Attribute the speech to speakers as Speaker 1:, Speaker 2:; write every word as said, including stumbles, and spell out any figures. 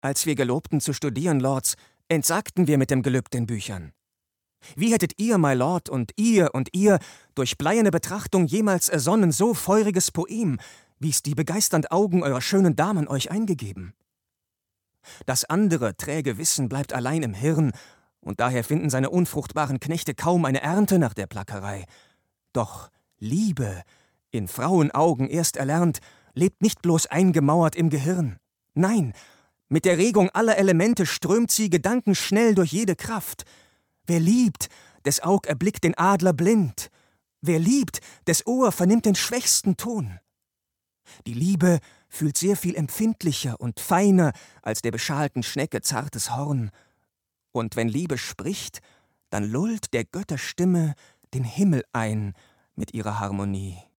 Speaker 1: Als wir gelobten zu studieren, Lords, entsagten wir mit dem Gelübd den Büchern. Wie hättet ihr, my Lord, und ihr und ihr durch bleierne Betrachtung jemals ersonnen so feuriges Poem, wie's die begeisternd Augen eurer schönen Damen euch eingegeben? Das andere, träge Wissen bleibt allein im Hirn, und daher finden seine unfruchtbaren Knechte kaum eine Ernte nach der Plackerei. Doch Liebe, in Frauenaugen erst erlernt, lebt nicht bloß eingemauert im Gehirn. Nein, mit der Regung aller Elemente strömt sie gedankenschnell durch jede Kraft. Wer liebt, des Aug erblickt den Adler blind. Wer liebt, des Ohr vernimmt den schwächsten Ton. Die Liebe fühlt sehr viel empfindlicher und feiner als der beschalten Schnecke zartes Horn. Und wenn Liebe spricht, dann lullt der Götterstimme den Himmel ein mit ihrer Harmonie.